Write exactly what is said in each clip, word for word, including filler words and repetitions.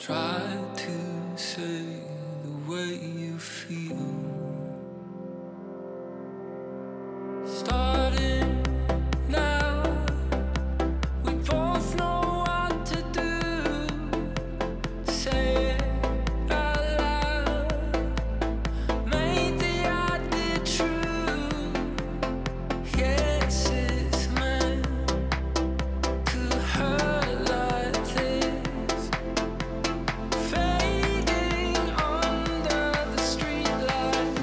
Try to say the way you feel. Starting now, we both know what to do. Say it out loud, made the idea true. Yes, it's meant to hurt like this. Fading under the streetlight.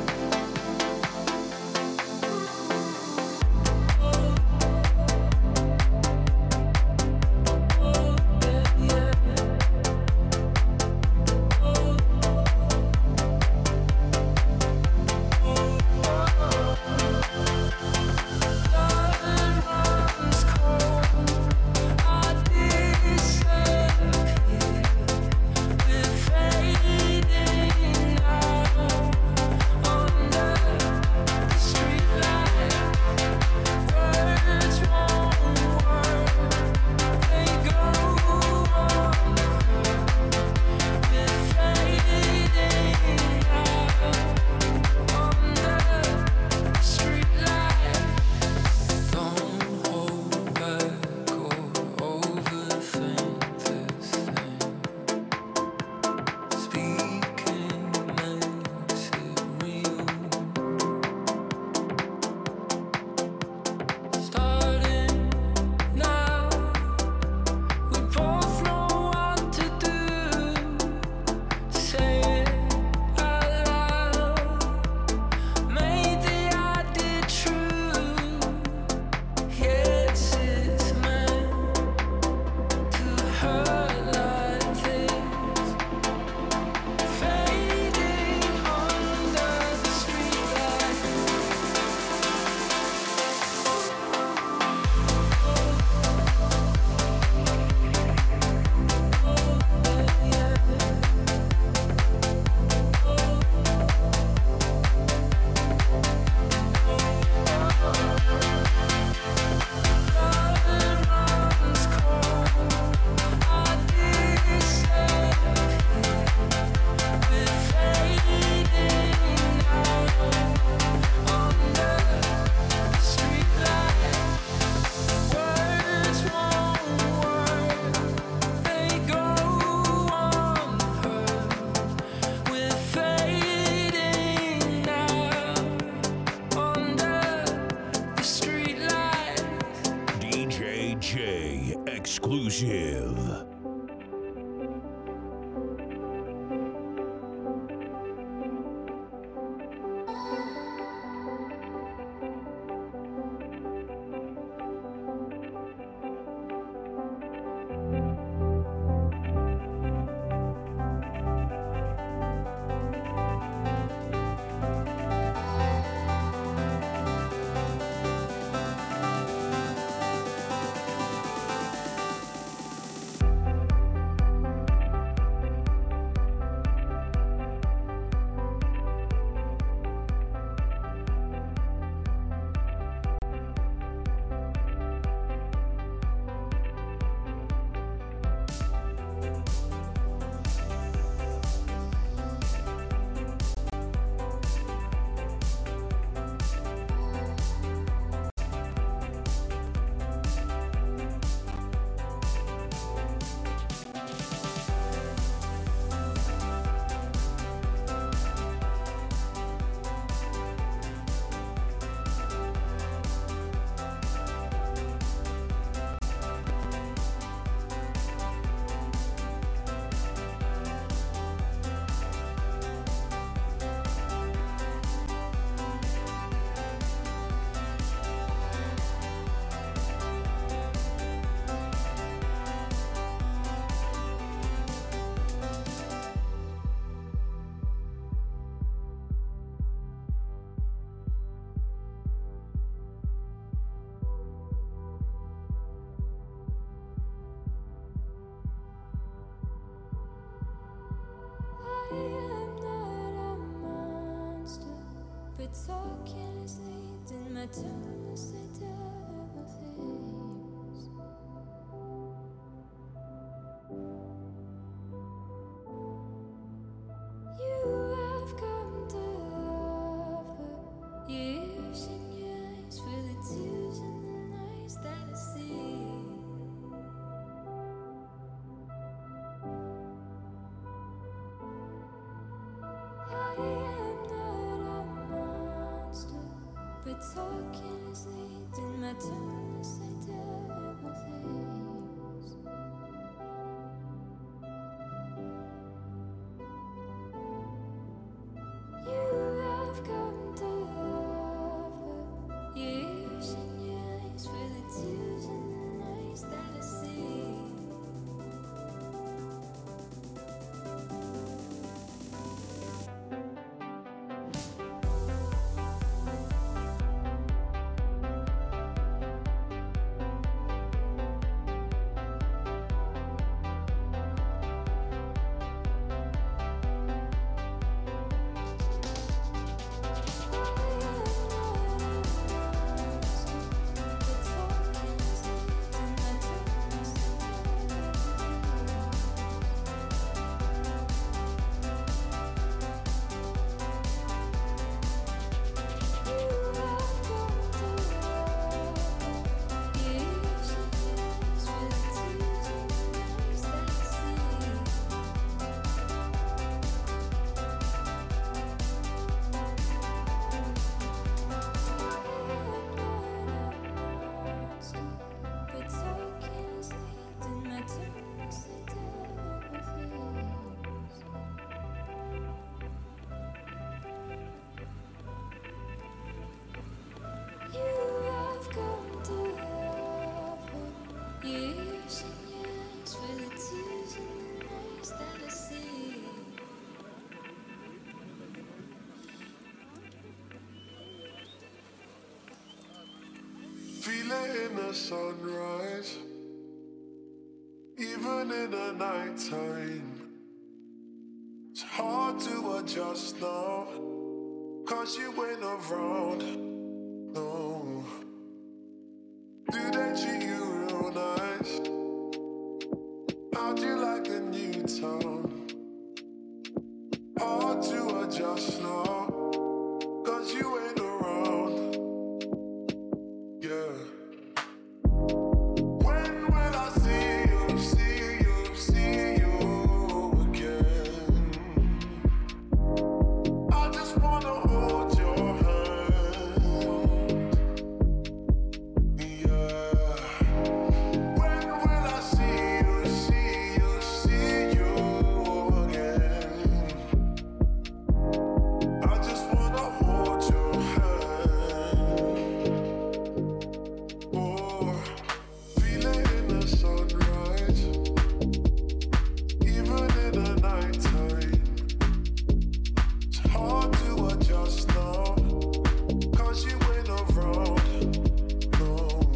Exclusive. Talking is leading my tongue to say terrible things. tongue to say terrible things. You have come to offer years and years for the tears and the nights that I see. Years and years for the tears and the nights that I see. Feel it in the sunrise, even in the nighttime. It's hard to adjust now, cause you ain't around, no. Do they treat you real nice? How'd you like the new town? Hard to adjust now, cause you ain't around, yeah. When will I see you, see you, see you again? I just wanna hold your hand, yeah. When will I see you, see you, see you again? I just wanna hold your hand. Oh, feel it in the sunrise, even in the nighttime. It's hard to adjust now, cause you ain't around, no.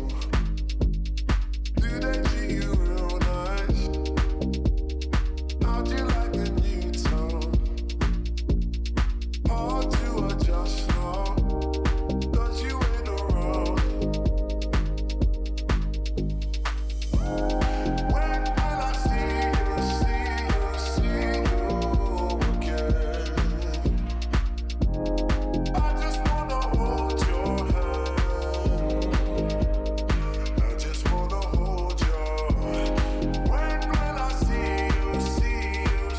Do they treat you real nice? How'd you like the new town? Hard to adjust now, cause you ain't around. When will I see you, see you, see you again? I just wanna hold your hand. I just wanna hold your. When will I see you, see you,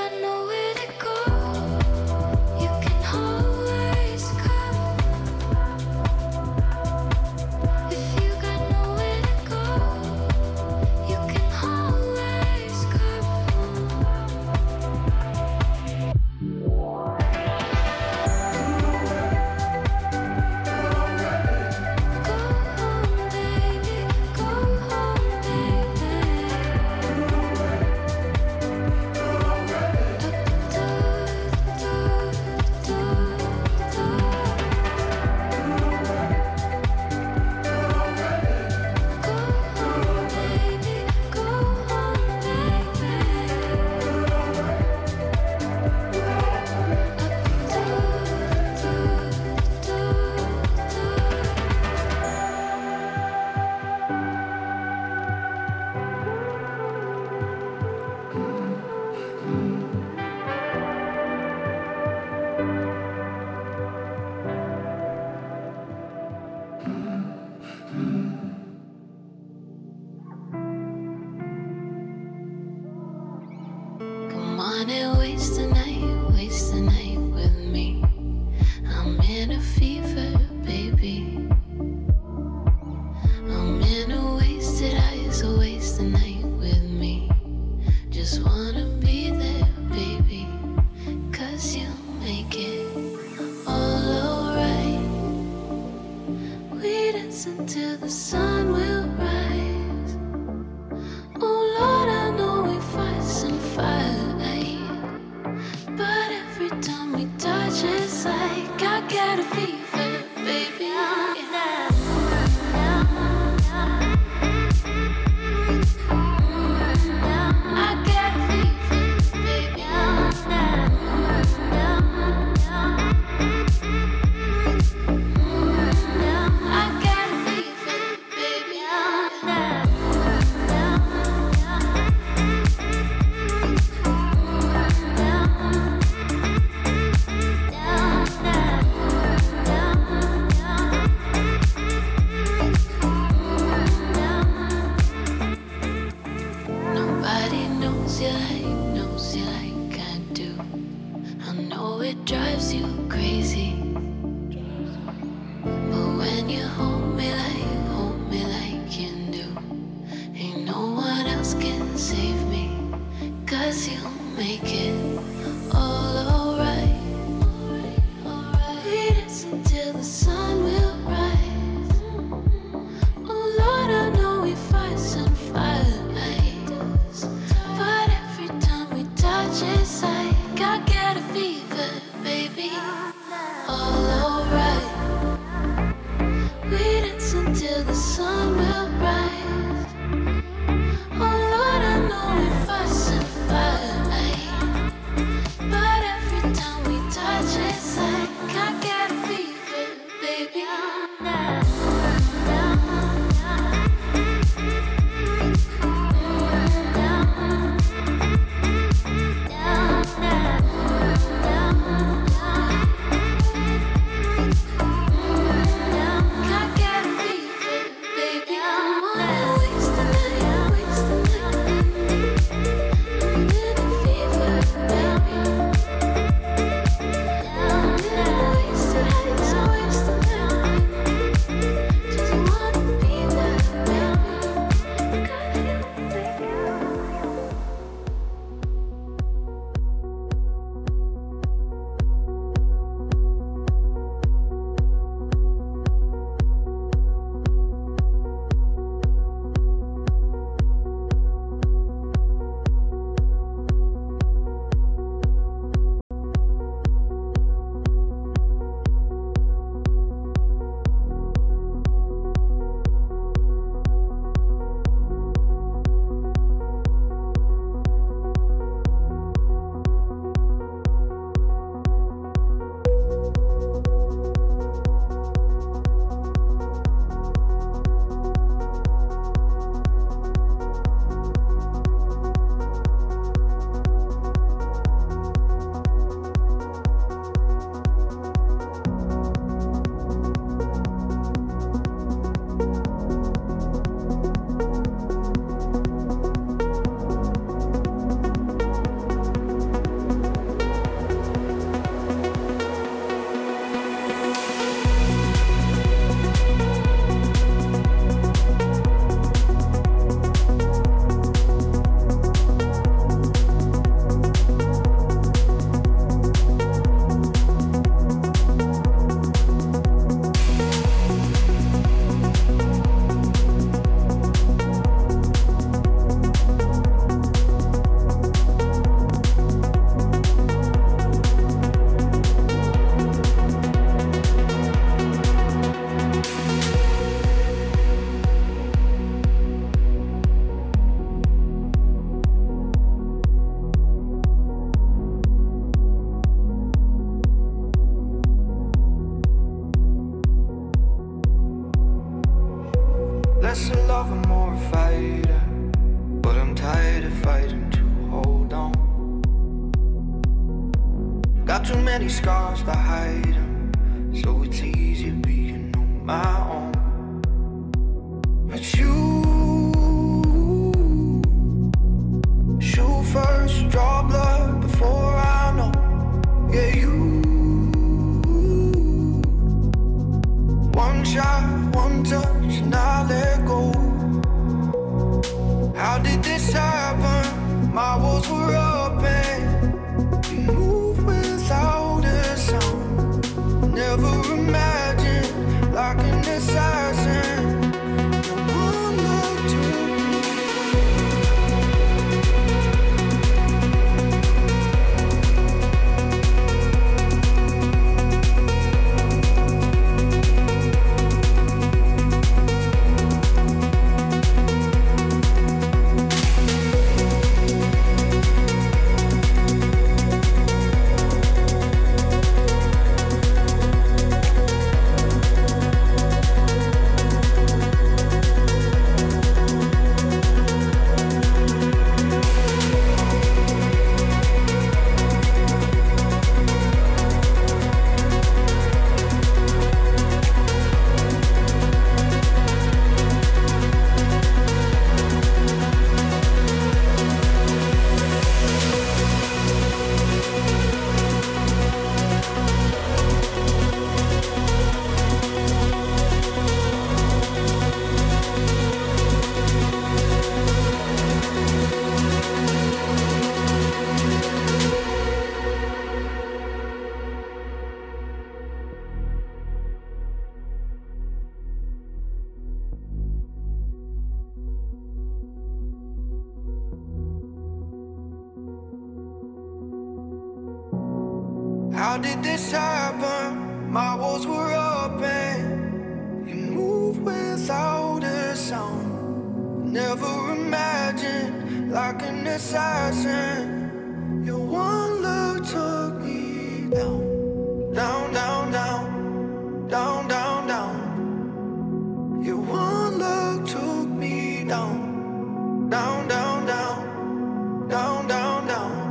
Oh Lord, I know we fuss and fight. many scars to hide them, so it's easier being on my own. But you shoot first, draw blood before I know. Yeah, you one shot, one touch, and I let go. How did this happen? My walls were up and you moved without a sound. Never imagined like an assassin. No one looked to How did this happen? My walls were up and you moved without a sound. Never imagined like an assassin. Your one look took me down, down, down, down, down, down, down. Your one look took me down, down, down, down, down, down,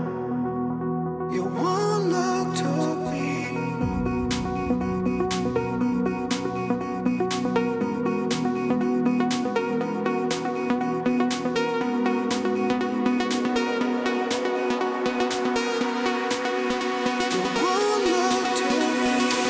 down. Your one look took me. Your one look took me.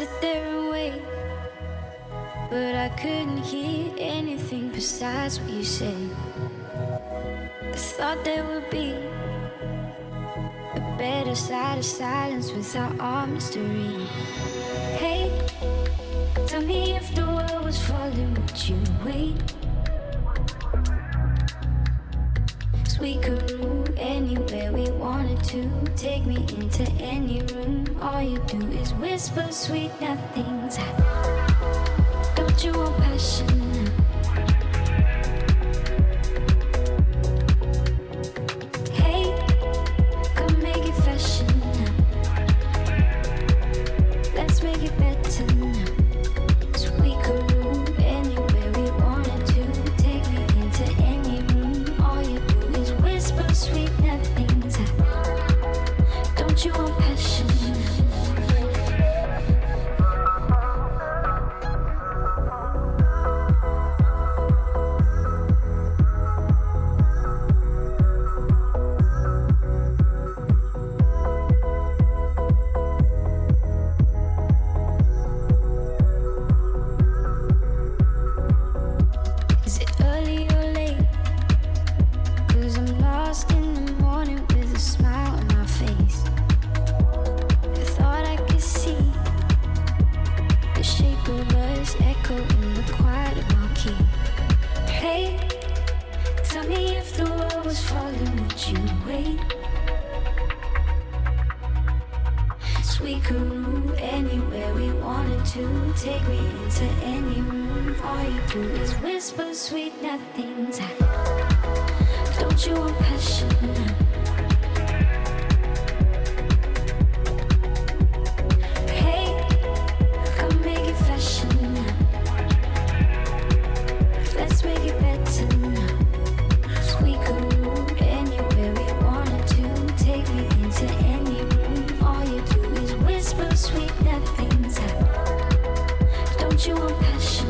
sit there and wait, but I couldn't hear anything besides what you said. I thought there would be a better side of silence without all mystery. Hey, tell me if the world was falling, would you wait? 'Cause we could rule anywhere we wanted to. Take me into any room. All you do is whisper sweet nothings. Don't you want passion? Hey, come make it fashion. Let's make it better now. 'Cause we could rule anywhere we wanted to. Take me into any room. All you do is whisper sweet nothings. Don't you want passion? Is it early or late? 'Cause I'm lost in the morning with a smile on my face. I thought I could see the shape of us echo in the quiet of my key. Hey, tell me if the world was falling, would you wait? 'Cause we could rule anywhere we wanted to. Take me into any room. All you do is whisper sweet nothings. Don't you want passion? Hey, come make it fashion. Let's make it better now. 'Cause we could rule anywhere we wanted to. Take me into any room. All you do is whisper sweet nothings. Don't you want passion?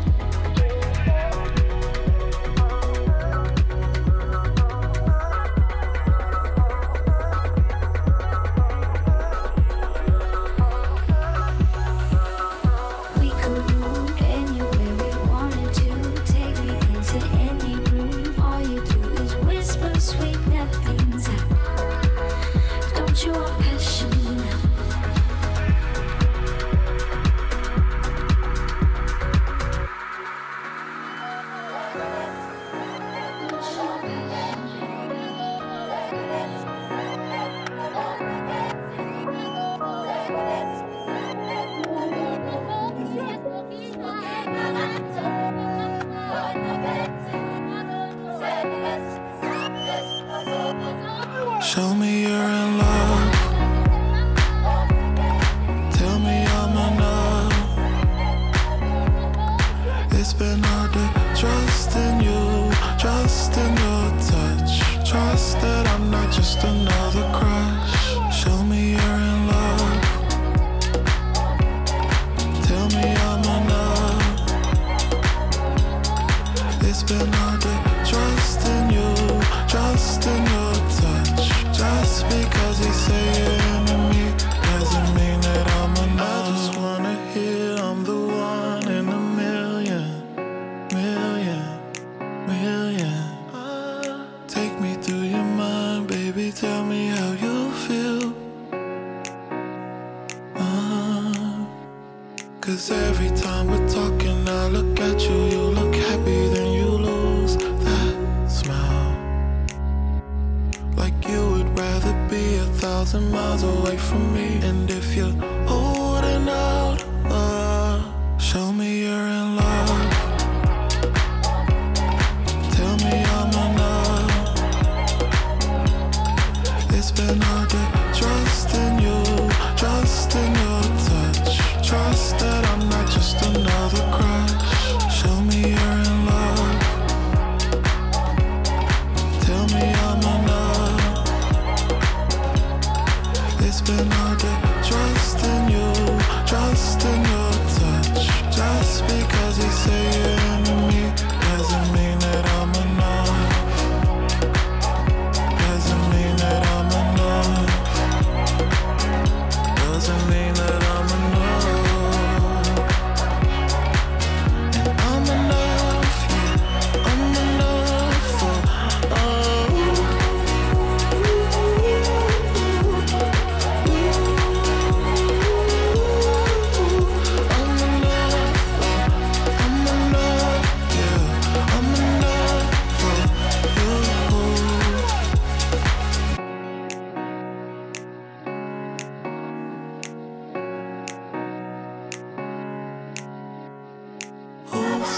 We could rule anywhere we wanted to. Take me into any room. All you do is whisper sweet nothings. Don't you want passion? Show me you're in love. Tell me I'm enough. It's been hard to trust in you, trust in your touch. Trust that I'm not just another crush. Show me you're in love. Tell me I'm enough. It's been hard to trust in you, trust in your touch. Just because they say you're into me doesn't mean that I'm enough. I just wanna hear I'm the one in a million, million, million. Take me through your mind, baby, tell me how you feel. uh, Cause every time we're talking I look at you, you look happy, then you lose that smile. Like you would rather be a thousand miles away from me. And if you're holding out, uh, show me you're in love. Tell me I'm enough. It's been hard to trust in you, trust in your touch. Trust that I'm not just another crush. Show me you're in love. Tell me I'm enough. It's been hard to trust in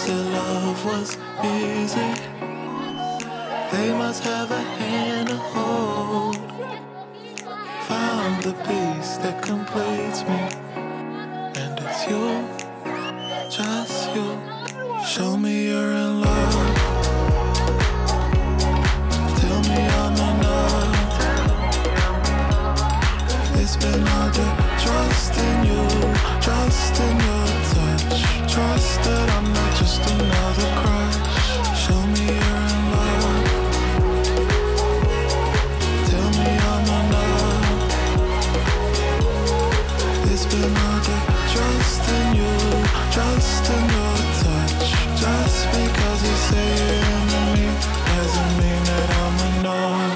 said love was easy. They must have a hand to hold. Found the piece that completes me, and it's you, just you. Show me you're in love. Tell me I'm enough. It's been hard to trust in you, trust in your touch, trust that I'm not just another crush. Show me you're in love. Tell me I'm enough. It's been hard to trust in you, trust in your touch. Just because you say you're into me doesn't mean that I'm enough.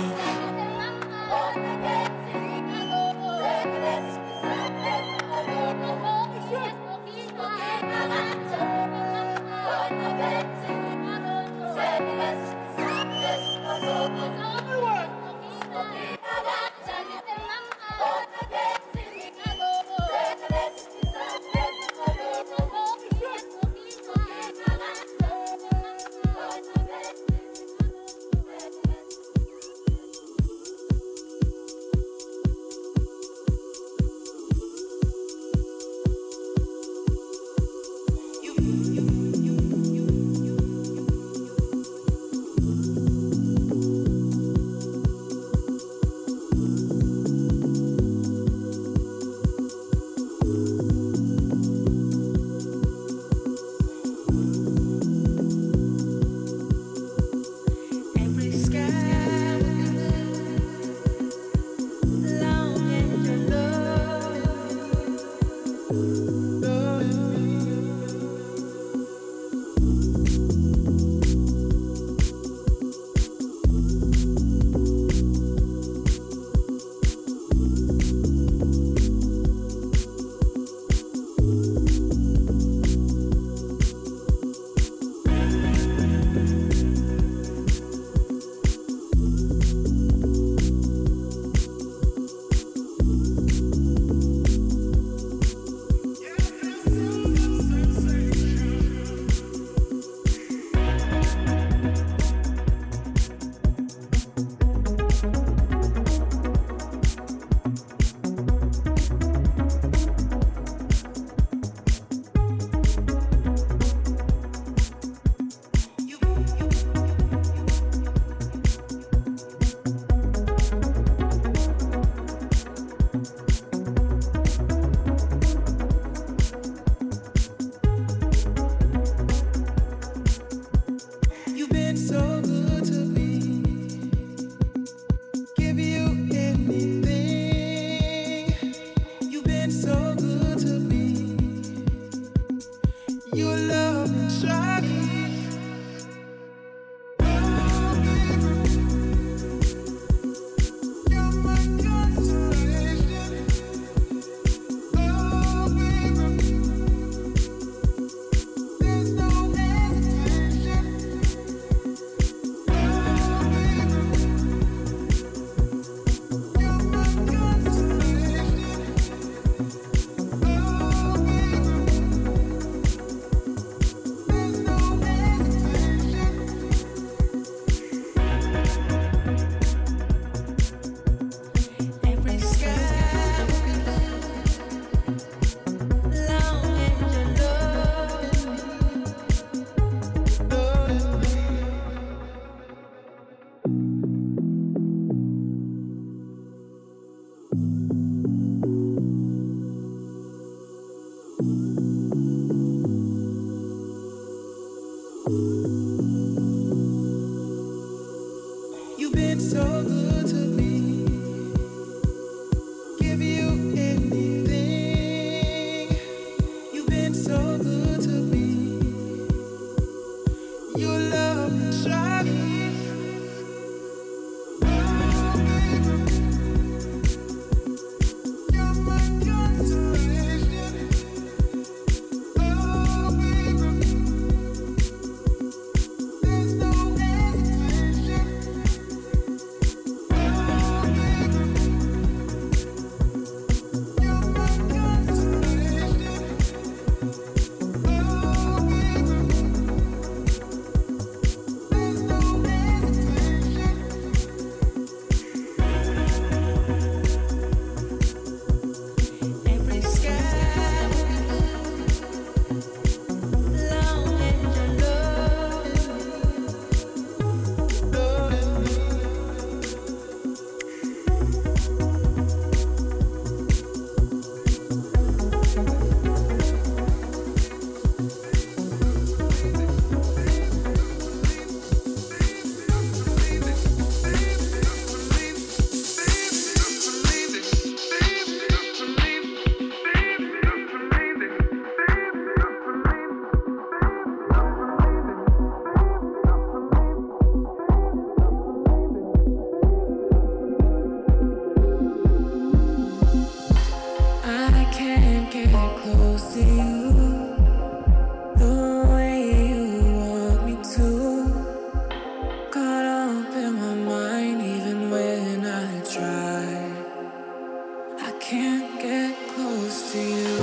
to you the way you want me to. Caught up in my mind even when I try. I can't get close to you.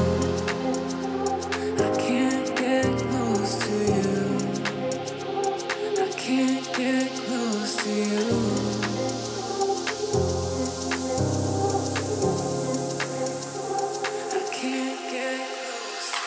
I can't get close to you. I can't get close to you. I can't get close.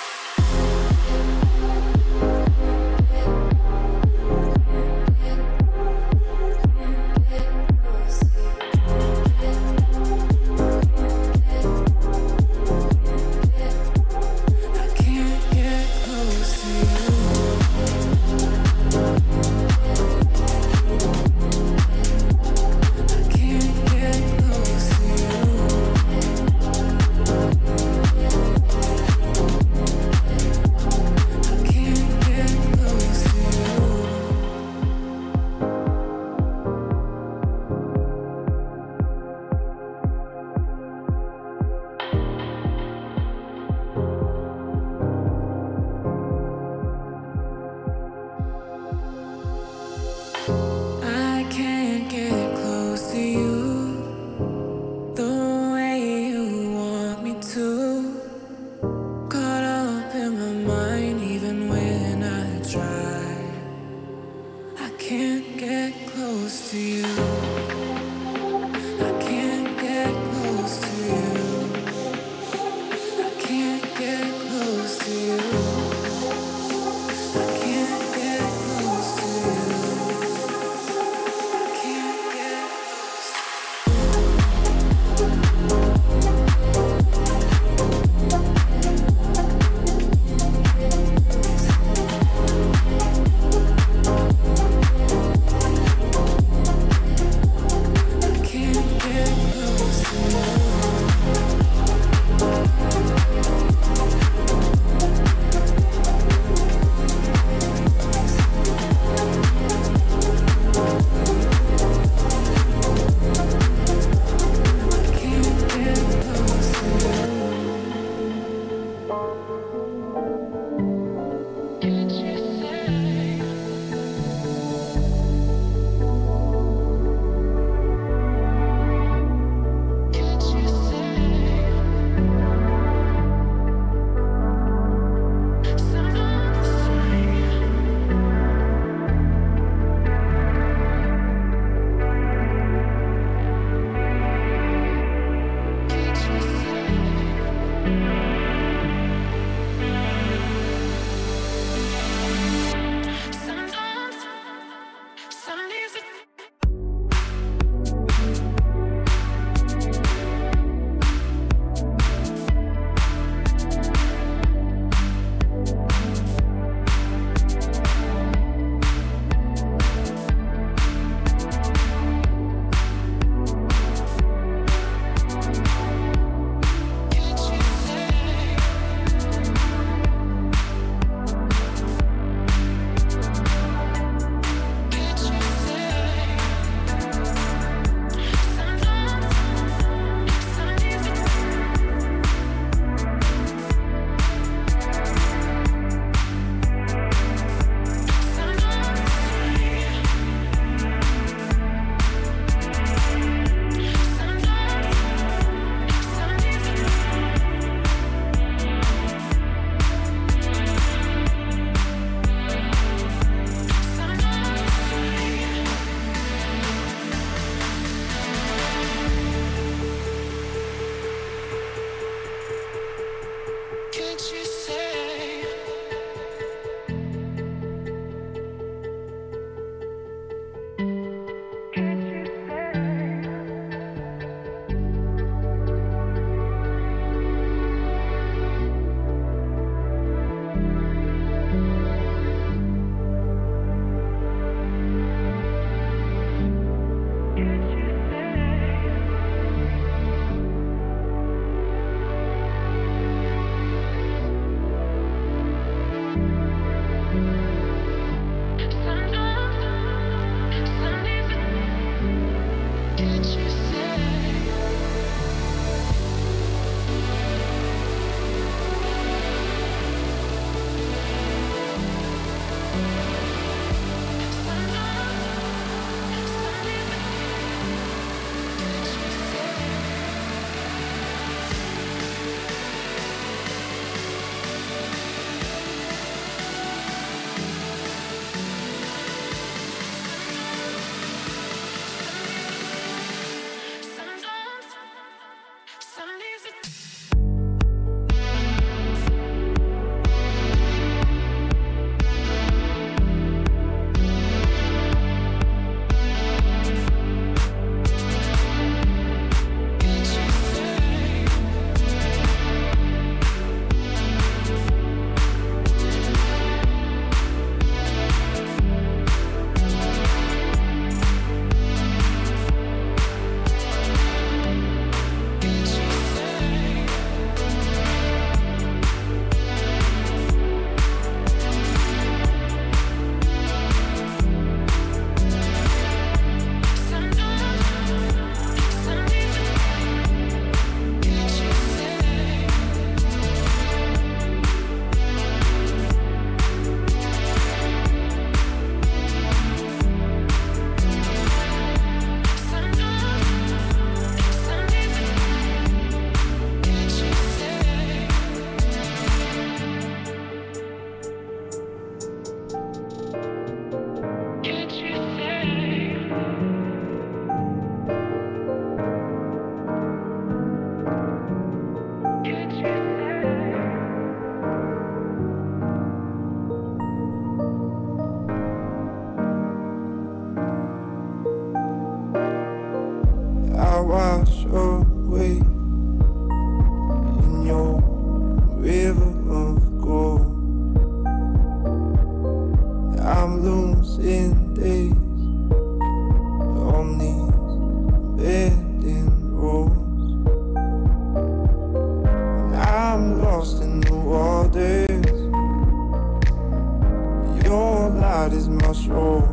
light is my soul.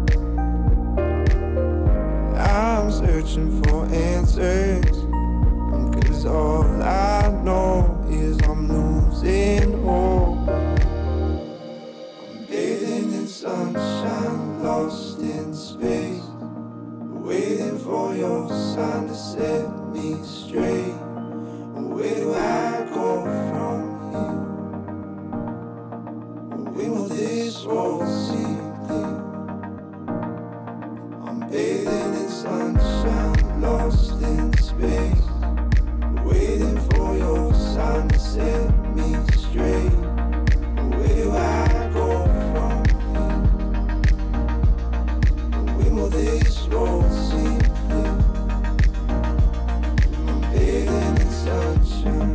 I'm searching for answers, cause all I know is I'm losing hope. I'm bathing in sunshine, lost in space, waiting for your sign to set me straight. Where do I go from here? When will this road see clear? I'm bathing in sunshine, lost in space, waiting for your sign to set me straight. Where do I go from here? When will this road seem clear? I'm bathing in sunshine.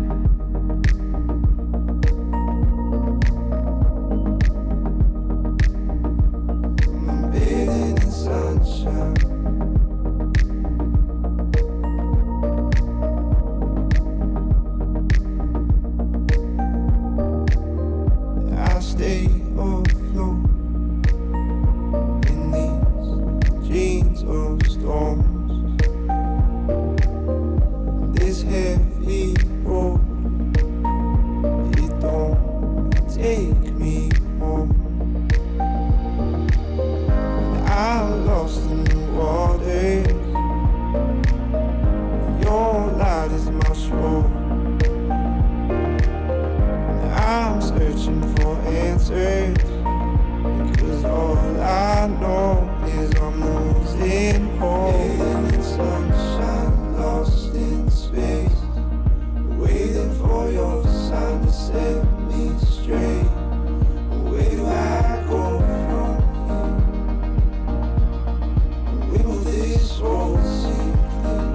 I'm bathing in sunshine. I stay afloat in these jeans of storms. This heavy road, it don't take me home. I'm lost in the waters. Your light is my soul. I'm searching for answers, cause all I know is I'm losing hope. In sunshine, lost in space, waiting for your sign to set me straight. Where do I go from here? When will this road seem clear?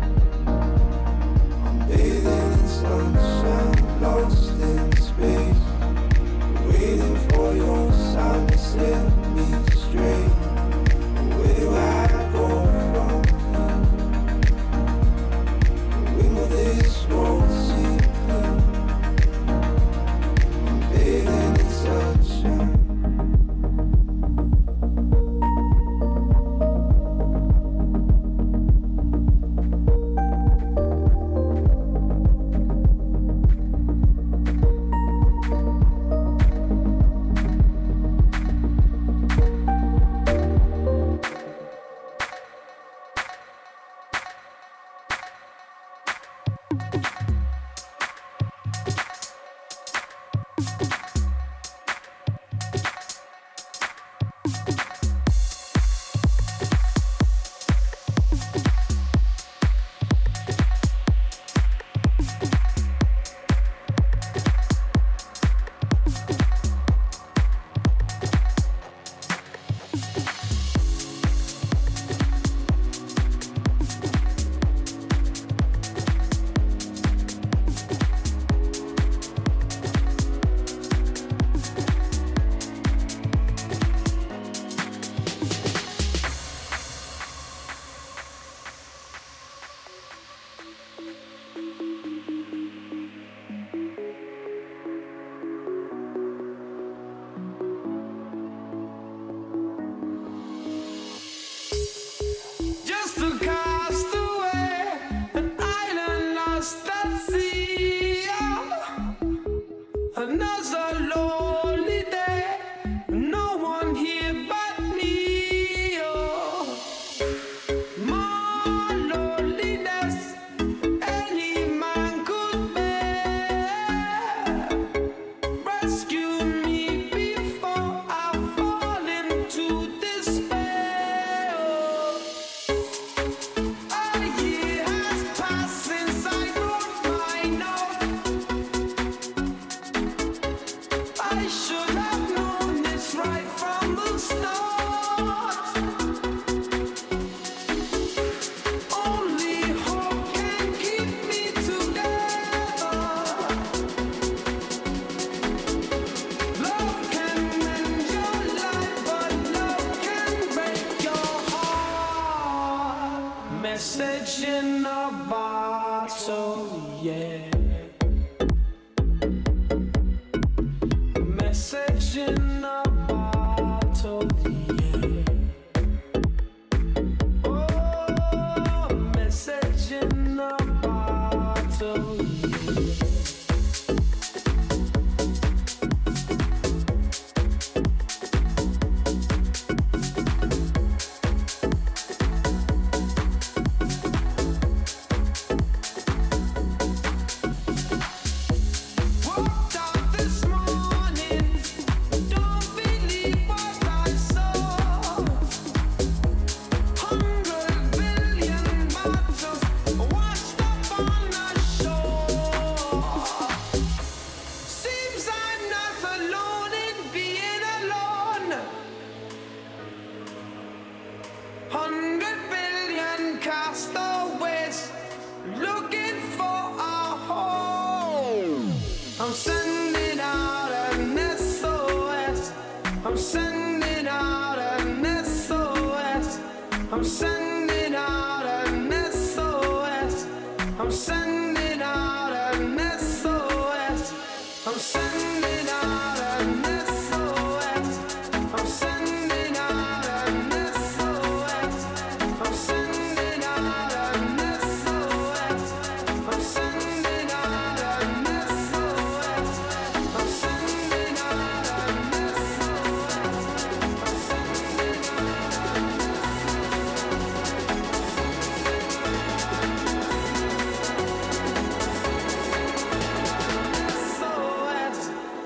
I'm bathing in sunshine, lost in space, waiting for your sign to set me straight. Where do I go from here? When will this road seem clear? I'm bathing in sunshine. Just to cast away an island lost at sea. Another lonely day, no one here but me. Oh, more loneliness any man could bear. Rescue me before I fall into despair. A year has passed since I wrote my note. I should have known this right from the start. Only hope can keep me together. Love can mend your life, but love can break your heart. Message in a bottle, yeah. Message in a bottle. sending out an S O S. I'm sending out an S O S. I'm sending out an S O S. I'm sending out an S O S. I'm sending out an S O S. I'm sending out an S O S. I'm sending out an S O S. I'm sending out an S O S.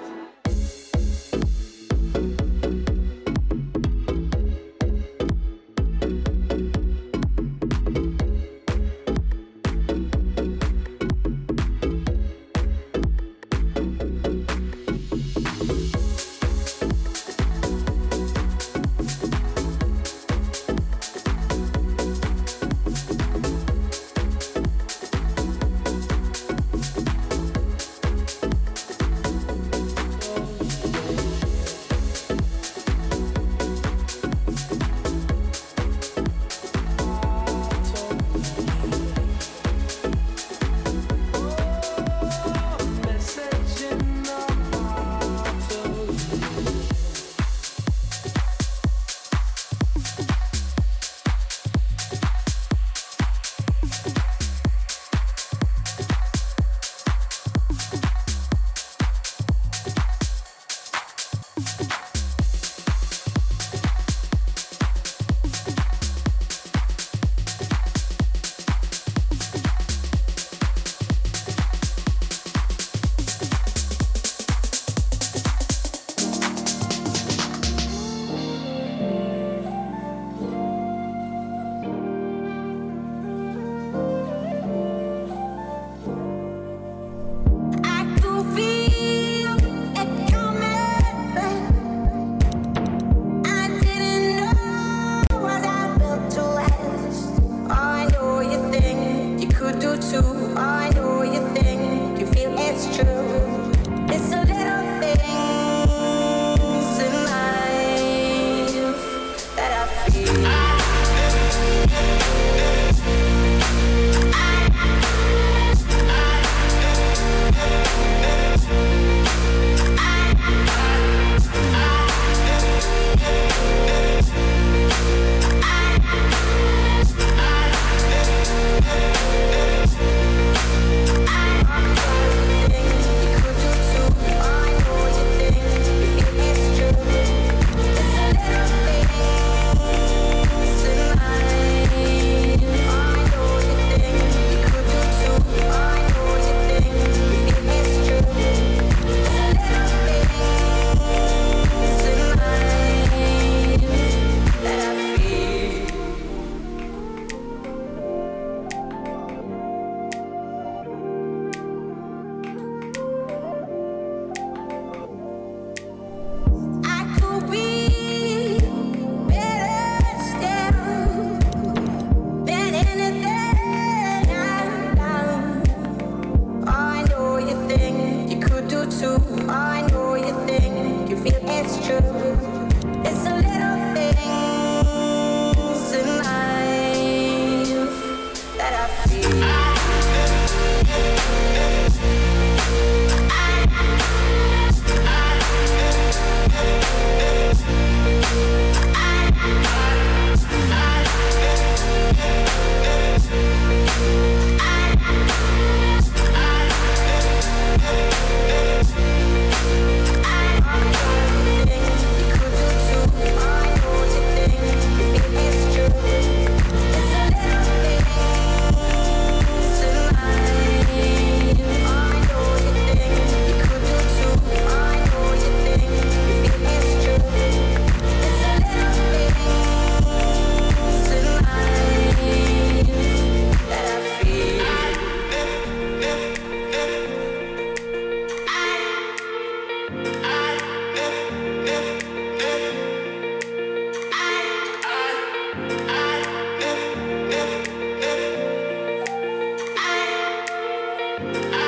Message in the bottle. I could feel it coming. I didn't know what I built to last. I know you think you could do too. I know you think you feel it's true. It's the little things in life that I feel. I could be better still than anything I've done. I know you think you could do too. I know you think you feel it's true. It's the little things in life that I feel. I